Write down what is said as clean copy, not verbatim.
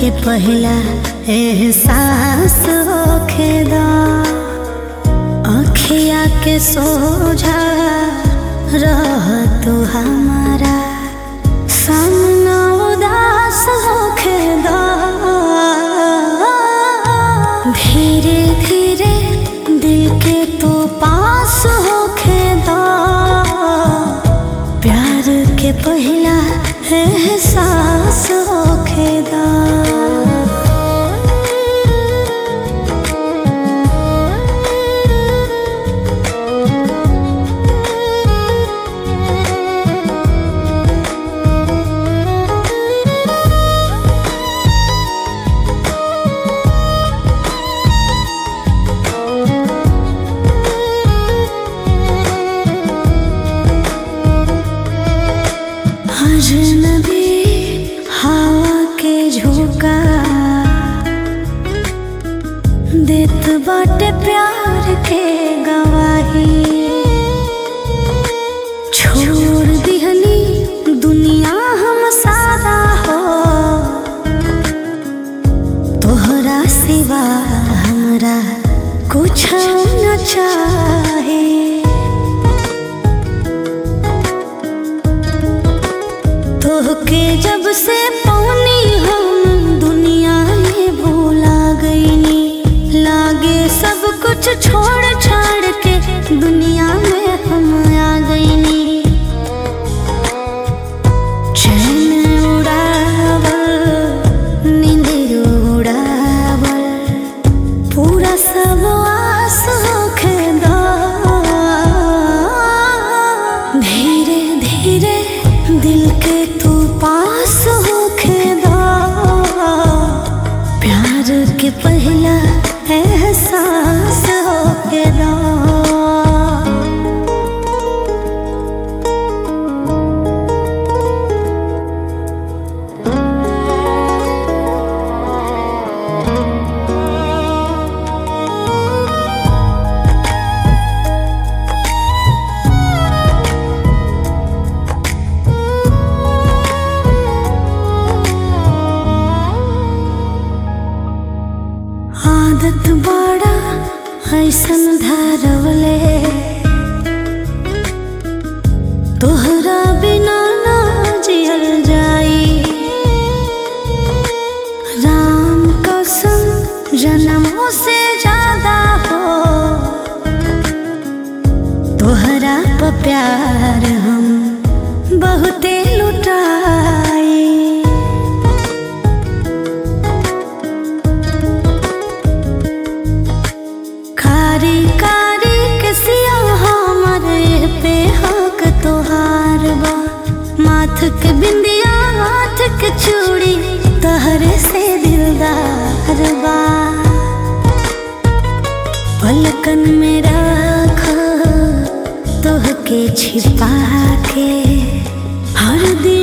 के पहला एहसास होखेदा, अखिया के सोझा रह तू हमारा, सामना उदास होखेदा। धीरे धीरे दिल के तो पास होखेदा, प्यार के पहला एहसास होखेदा। अजनबी हवा के झोंका देत बाटे प्यार के गवाही, छोड़ दिहनी दुनिया हम सादा हो, तोहरा सिवा हमरा कुछ न चाहे। तोहके जब से पानी हम दुनिया में भूला गईनी, लागे सब कुछ छोड़ छाड़ के दुनिया में हम आ गईनी। चैन उड़ावल नींद उड़ावल पूरा सब आस होखेदा। धीरे धीरे दिल के तू पास होखेदा, प्यार के पहला एहसास होखेदा। आदत बड़ा ऐसन धारवले, तोहरा बिना ना जियल जाई। राम कसम जन्मों से ज्यादा हो, तोहरा पे प्यार हम बहुते लुटाई। कारी कारी कसिया हमारे पे हक तोहार बा, माथ के बिंदिया हाथ के चूड़ी तोहरे से दिलदार बा। पलकन में रखा तोहके छिपा के हर दिन